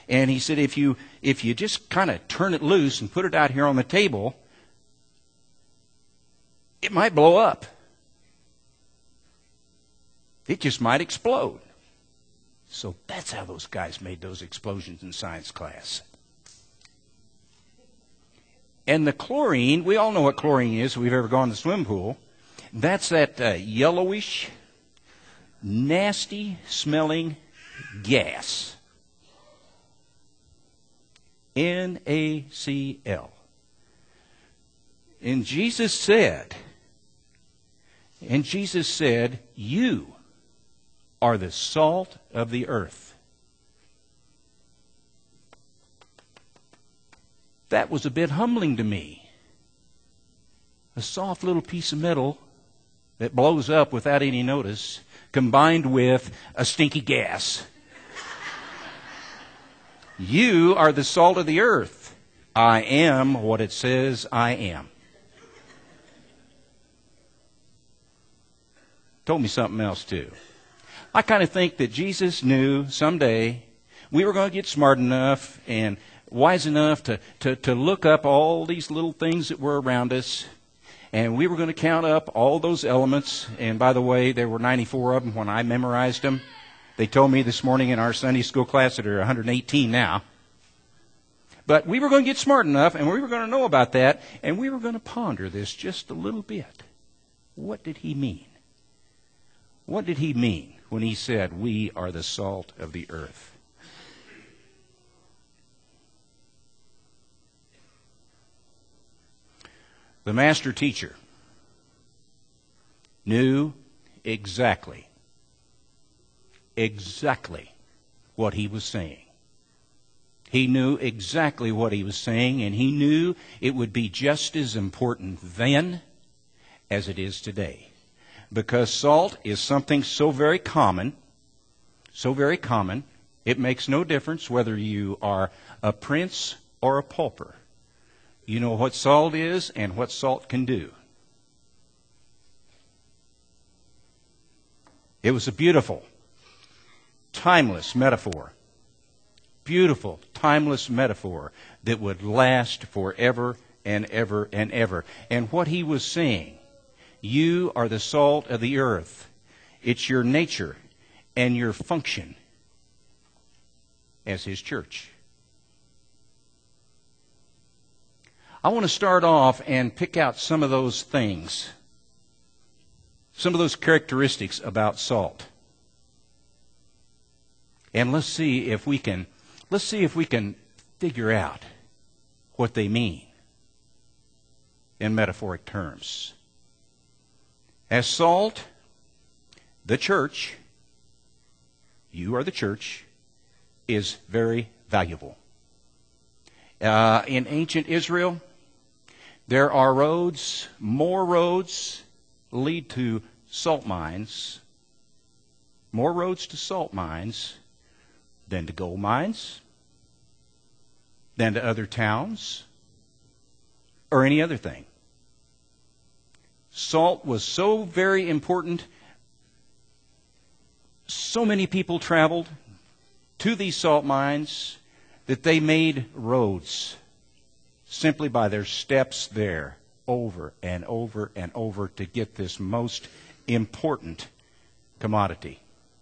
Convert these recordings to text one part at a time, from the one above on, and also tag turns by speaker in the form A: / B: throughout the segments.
A: And he said, if you just kind of turn it loose and put it out here on the table, it might blow up. It just might explode. So that's how those guys made those explosions in science class. And the chlorine, we all know what chlorine is if we've ever gone to the swim pool. That's that yellowish, nasty smelling gas. NaCl. And Jesus said, you are the salt of the earth. That was a bit humbling to me. A soft little piece of metal that blows up without any notice, combined with a stinky gas. You are the salt of the earth. I am what it says I am. Told me something else too. I kind of think that Jesus knew someday we were going to get smart enough and wise enough to look up all these little things that were around us. And we were going to count up all those elements. And by the way, there were 94 of them when I memorized them. They told me this morning in our Sunday school class that there are 118 now. But we were going to get smart enough, and we were going to know about that, and we were going to ponder this just a little bit. What did he mean? What did he mean when he said, we are the salt of the earth? The master teacher knew exactly what he was saying. He knew exactly what he was saying, and he knew it would be just as important then as it is today. Because salt is something so very common, it makes no difference whether you are a prince or a pauper. You know what salt is and what salt can do. It was a beautiful, timeless metaphor. Beautiful, timeless metaphor that would last forever and ever and ever. And what he was saying, you are the salt of the earth. It's your nature and your function as his church. I want to start off and pick out some of those things, some of those characteristics about salt. And let's see if we can figure out what they mean in metaphoric terms. As salt, the church, you are the church, is very valuable. In ancient Israel, there are roads, more roads lead to salt mines, more roads to salt mines than to gold mines, than to other towns, or any other thing. Salt was so very important. So many people traveled to these salt mines that they made roads simply by their steps there over and over and over to get this most important commodity.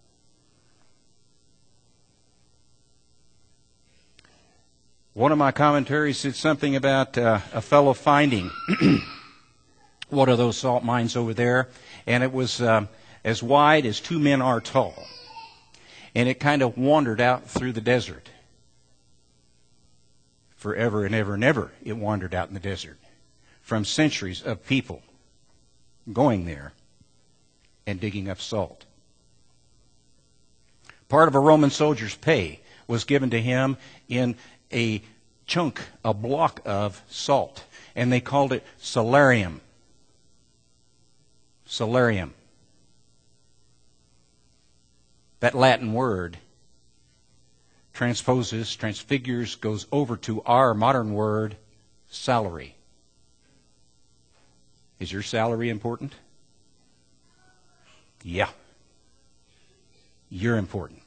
A: One of my commentaries said something about a fellow finding one of those salt mines over there, and it was as wide as 2 men are tall. And it kind of wandered out through the desert. Forever and ever and ever, it wandered out in the desert. From centuries of people going there and digging up salt. Part of a Roman soldier's pay was given to him in a chunk, a block of salt. And they called it salarium. Salarium. That Latin word transfigures, goes over to our modern word, salary. Is your salary important? Yeah. You're important.